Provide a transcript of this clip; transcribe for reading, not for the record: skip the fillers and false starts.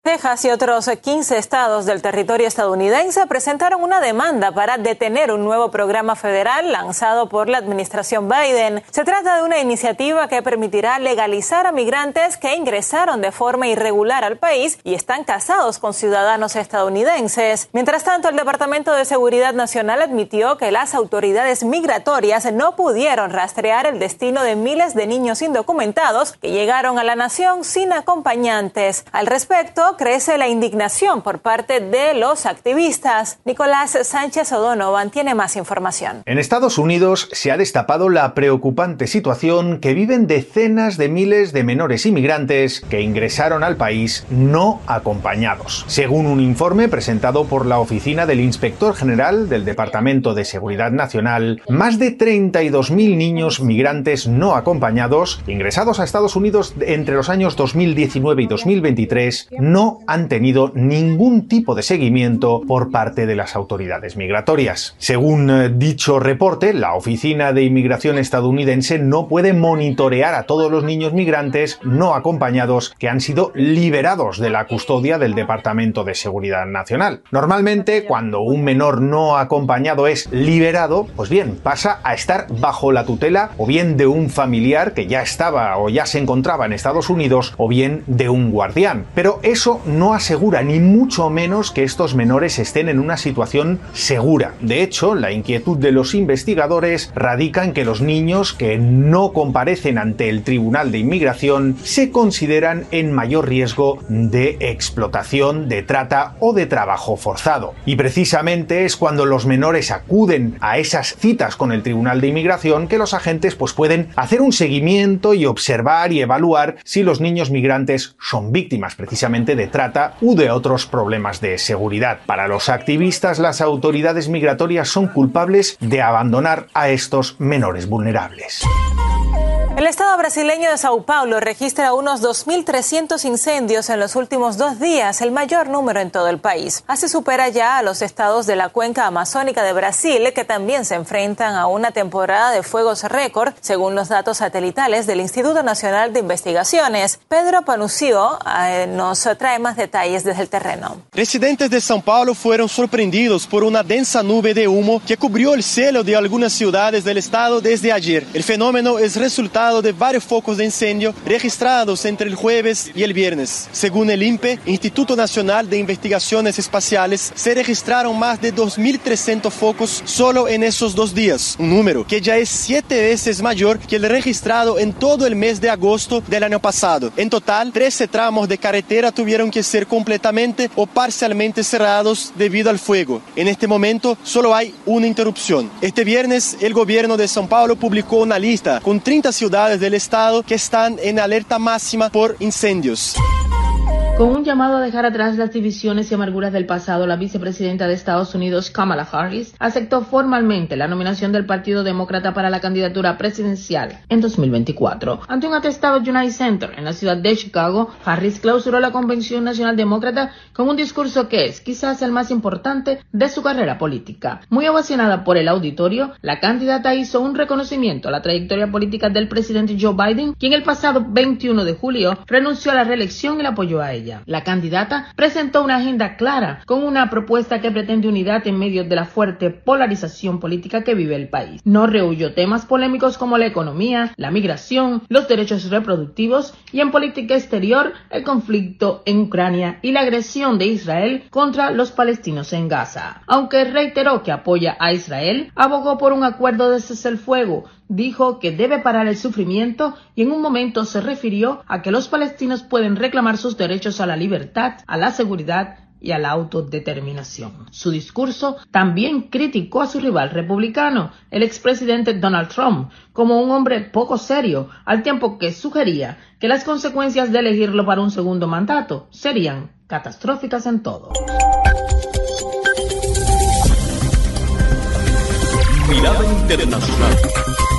Texas y otros 15 estados del territorio estadounidense presentaron una demanda para detener un nuevo programa federal lanzado por la administración Biden. Se trata de una iniciativa que permitirá legalizar a migrantes que ingresaron de forma irregular al país y están casados con ciudadanos estadounidenses. Mientras tanto, el Departamento de Seguridad Nacional admitió que las autoridades migratorias no pudieron rastrear el destino de miles de niños indocumentados que llegaron a la nación sin acompañantes. Al respecto, crece la indignación por parte de los activistas. Nicolás Sánchez O'Donovan tiene más información. En Estados Unidos se ha destapado la preocupante situación que viven decenas de miles de menores inmigrantes que ingresaron al país no acompañados. Según un informe presentado por la Oficina del Inspector General del Departamento de Seguridad Nacional, más de 32.000 niños migrantes no acompañados ingresados a Estados Unidos entre los años 2019 y 2023 no han tenido ningún tipo de seguimiento por parte de las autoridades migratorias. Según dicho reporte, la Oficina de Inmigración estadounidense no puede monitorear a todos los niños migrantes no acompañados que han sido liberados de la custodia del Departamento de Seguridad Nacional. Normalmente, cuando un menor no acompañado es liberado, pues bien, pasa a estar bajo la tutela o bien de un familiar que ya estaba o ya se encontraba en Estados Unidos o bien de un guardián. Pero eso no asegura ni mucho menos que estos menores estén en una situación segura. De hecho, la inquietud de los investigadores radica en que los niños que no comparecen ante el Tribunal de Inmigración se consideran en mayor riesgo de explotación, de trata o de trabajo forzado. Y precisamente es cuando los menores acuden a esas citas con el Tribunal de Inmigración que los agentes pueden hacer un seguimiento y observar y evaluar si los niños migrantes son víctimas precisamente de trata u de otros problemas de seguridad. Para los activistas, las autoridades migratorias son culpables de abandonar a estos menores vulnerables. El estado brasileño de Sao Paulo registra unos 2.300 incendios en los últimos 2 días, el mayor número en todo el país. Así supera ya a los estados de la cuenca amazónica de Brasil, que también se enfrentan a una temporada de fuegos récord, según los datos satelitales del Instituto Nacional de Investigaciones. Pedro Panucio nos trae más detalles desde el terreno. Residentes de São Paulo fueron sorprendidos por una densa nube de humo que cubrió el cielo de algunas ciudades del estado desde ayer. El fenómeno es resultado de varios focos de incendio registrados entre el jueves y el viernes. Según el INPE, Instituto Nacional de Investigaciones Espaciales, se registraron más de 2.300 focos solo en esos 2 días, un número que ya es 7 veces mayor que el registrado en todo el mes de agosto del año pasado. En total, 13 tramos de carretera tuvieron que ser completamente o parcialmente cerrados debido al fuego. En este momento, solo hay una interrupción. Este viernes, el gobierno de São Paulo publicó una lista con 30 ciudades del estado que están en alerta máxima por incendios. Con un llamado a dejar atrás las divisiones y amarguras del pasado, la vicepresidenta de Estados Unidos, Kamala Harris, aceptó formalmente la nominación del Partido Demócrata para la candidatura presidencial en 2024. Ante un atestado United Center en la ciudad de Chicago, Harris clausuró la Convención Nacional Demócrata con un discurso que es quizás el más importante de su carrera política. Muy ovacionada por el auditorio, la candidata hizo un reconocimiento a la trayectoria política del presidente Joe Biden, quien el pasado 21 de julio renunció a la reelección y la apoyó a ella. La candidata presentó una agenda clara con una propuesta que pretende unidad en medio de la fuerte polarización política que vive el país. No rehuyó temas polémicos como la economía, la migración, los derechos reproductivos y en política exterior el conflicto en Ucrania y la agresión de Israel contra los palestinos en Gaza. Aunque reiteró que apoya a Israel, abogó por un acuerdo de cese el fuego. Dijo que debe parar el sufrimiento y en un momento se refirió a que los palestinos pueden reclamar sus derechos a la libertad, a la seguridad y a la autodeterminación. Su discurso también criticó a su rival republicano, el expresidente Donald Trump, como un hombre poco serio, al tiempo que sugería que las consecuencias de elegirlo para un segundo mandato serían catastróficas en todo. Mirada Internacional.